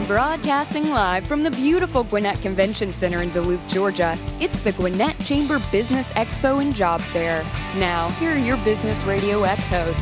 Broadcasting live from the beautiful Gwinnett Convention Center in Duluth, Georgia, it's the Gwinnett Chamber Business Expo and Job Fair. Now, here are your Business Radio X hosts.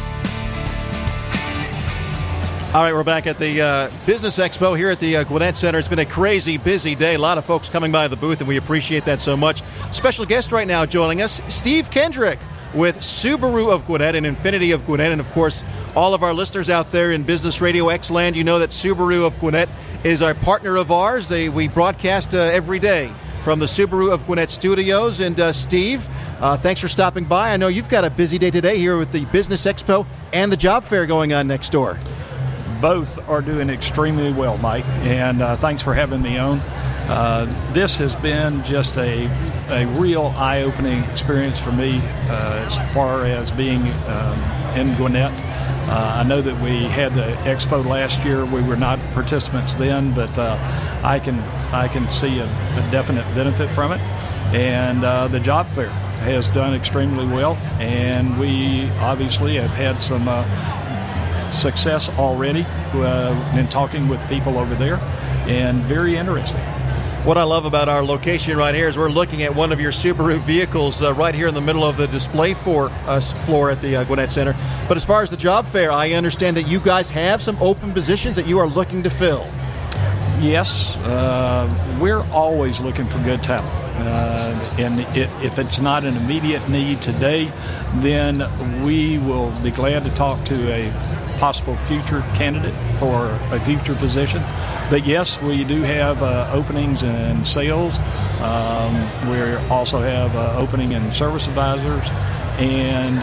All right, we're back at the Business Expo here at the Gwinnett Center. It's been a crazy, busy day. A lot of folks coming by the booth, and we appreciate that so much. Special guest right now joining us, Steve Kendrick with Subaru of Gwinnett and Infiniti of Gwinnett. And, of course, all of our listeners out there in Business Radio X land, you know that Subaru of Gwinnett is our partner of ours. We broadcast every day from the Subaru of Gwinnett studios. And, Steve, thanks for stopping by. I know you've got a busy day today here with the Business Expo and the Job Fair going on next door. Both are doing extremely well, Mike, and thanks for having me on. This has been just a real eye-opening experience for me as far as being in Gwinnett. I know that we had the expo last year. We were not participants then, but I can see a definite benefit from it. And the job fair has done extremely well, and we obviously have had some success already in talking with people over there, and very interesting. What I love about our location right here is we're looking at one of your Subaru vehicles right here in the middle of the display floor at the Gwinnett Center. But as far as the job fair, I understand that you guys have some open positions that you are looking to fill. Yes, we're always looking for good talent. And if it's not an immediate need today, then we will be glad to talk to a possible future candidate for a future position. But yes, we do have openings in sales. We also have opening in service advisors, and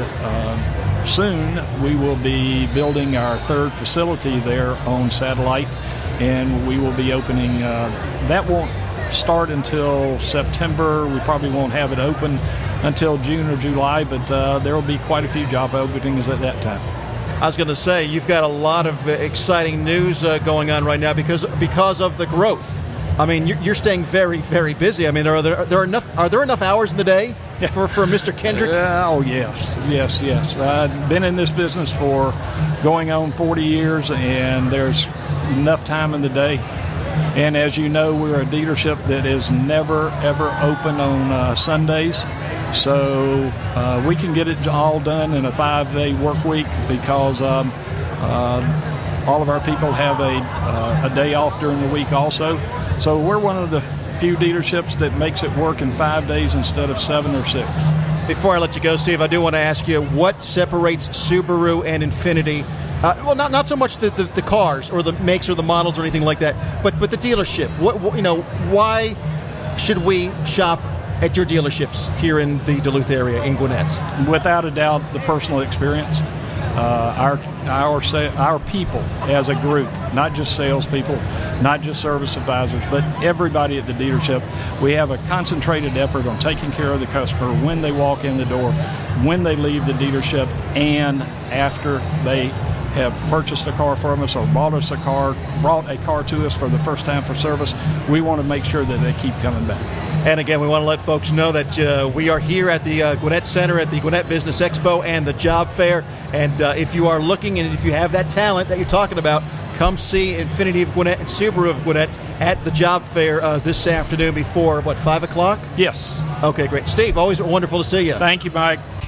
soon we will be building our third facility there on Satellite, and we will be opening. That won't start until September. We probably won't have it open until June or July, but there will be quite a few job openings at that time. I was going to say, you've got a lot of exciting news going on right now because of the growth. I mean, you're staying very, very busy. I mean, are there enough hours in the day for Mr. Kendrick? Oh, yes. I've been in this business for going on 40 years, and there's enough time in the day. And as you know, we're a dealership that is never, ever open on Sundays. So we can get it all done in a 5-day work week because all of our people have a day off during the week also. So we're one of the few dealerships that makes it work in 5 days instead of 7 or 6. Before I let you go, Steve, I do want to ask you, what separates Subaru and Infiniti? Well, not so much the cars or the makes or the models or anything like that, but the dealership. Why should we shop at your dealerships here in the Duluth area in Gwinnett? Without a doubt, the personal experience. Our people as a group, not just salespeople, not just service advisors, but everybody at the dealership, we have a concentrated effort on taking care of the customer when they walk in the door, when they leave the dealership, and after they have purchased a car from us or brought a car to us for the first time for service. We want to make sure that they keep coming back. And again, we want to let folks know that we are here at the Gwinnett Center at the Gwinnett Business Expo and the Job Fair. And if you are looking and if you have that talent that you're talking about, come see Infiniti of Gwinnett and Subaru of Gwinnett at the Job Fair this afternoon before, 5 o'clock? Yes. Okay, great. Steve, always wonderful to see you. Thank you, Mike.